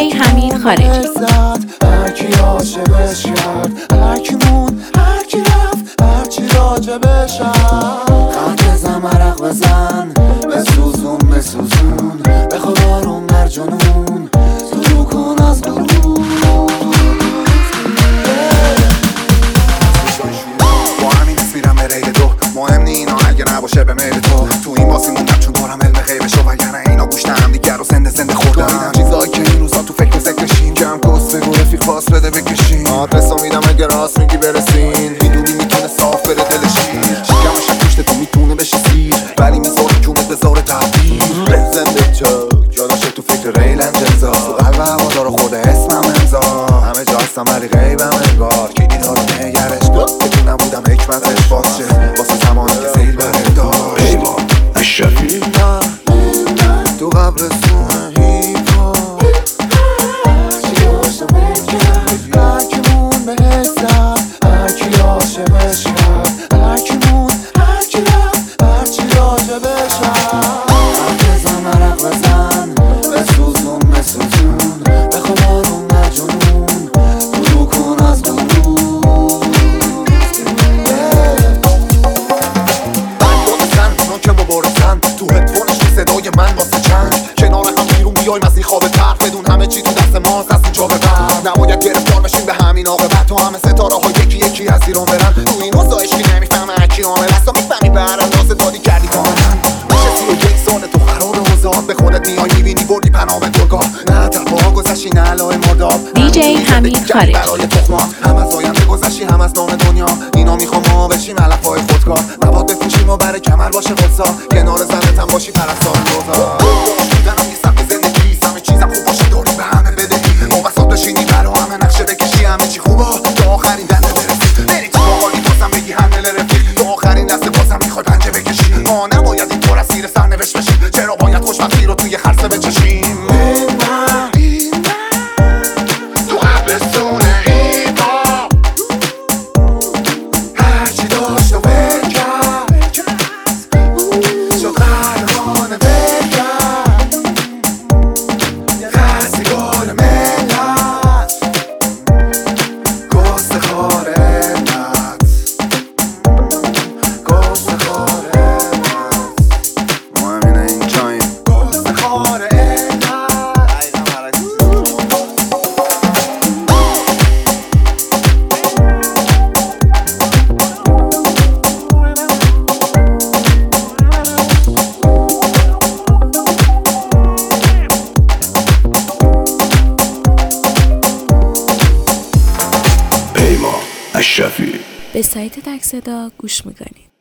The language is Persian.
حمید خارجی. هرکی عاشقش کرد، هرکی مون، هرکی رفت، هرچی راجبش خط بزن مرق بزن، بسوزون بسوزون، به خدا رو مرجانون تو کن از برون. با همین اسم میرم به ریل دو، مهم نی اینا اگه نباشه به میل تو این باسی موندم چون دارم علم غیبشو، وگرنه اینا گوشتم دیگر رو زنده خوردم. چیزایی که این روزا تو فکر ذکرشین، جمع کس بگو رفیق پاس بده بکشین، آدرسو میدم اگه راست میگی برسین، میدونی میتونه صاف بره دل شیر، شکمش پشت تو میتونه بشه سیر، ولی میذاره جونت بذاره تغییر. زنده چک جاداشه تو فکر ریل انجلزا، تو قلب هوادارو خورده اسمم امضا، همه جا هستم ولی غیبم انگار، کلی دارو نگرش بدونم بودم حکمتش باشه واسه زمانی که سیل بره داشت. پیمان اشرفی تو قبرستون هیپا هرکی مون به حسن، هرکی عاشقش کرد، هرکی مون، هرکی رفت، هرچی راجبش خط بزن مرق بزن، بسوزون بسوزون، به خدا رو مرجانون برو کن از برون. که مبارزن تو هدفونش تو صدای من واسه چنگ، کنار هم بیرون بیایم از این خواب تر، بدون همه چی تو دست ماست از اینجا به بعد، نباید گرفتار بشیم به همین عاقبت، تو همه ستاره ها یکی یکی از ایران برن، تو این واسه عشقی نمیفهمه هرکی عامل هستا، میفهمی به هر اندازه دادی کردی کاملا. میشه 31 ساله تو خراب اوضاع، به خودت میای میبینی بردی پناه به گرگاه، نه ترپاها گذشتی نه علای مرداب، دیجی حمید خارجی. برای تخمات هم از آینده گذشتی هم از نام دنیا، اینا میخوام ما بشیم علفای خودکار، مواد بفروشیم و برای کمر باشه خودسا، کنار زنت هم باشی پرستار روزا. میدنم یه سبک زندگی، همه چیزم خوب باشه داری به همه بدهی، با بساط بشینی برا همه نقشه بکشی، همه چی خوبه تا آخرین دنده برسی، بری تو باقالی بازم بگی همه رفیق، تا آخرین لحظه بازم میخوای پنجه بکشی، ما نباید این پر از سیر سرنوشت بشیم، چرا باید خوشبختی رو توی خرسه بچشیم. تو قبرستون هیپا هرچی داشت و ول کرد، شد قهرمان ول کرد، خستگار ملت، گست خار علت، گست خار علت، ما همینه اینجاییم، گست خار علت. پیمان اشرفی. به سایت تک صدا گوش میکنید.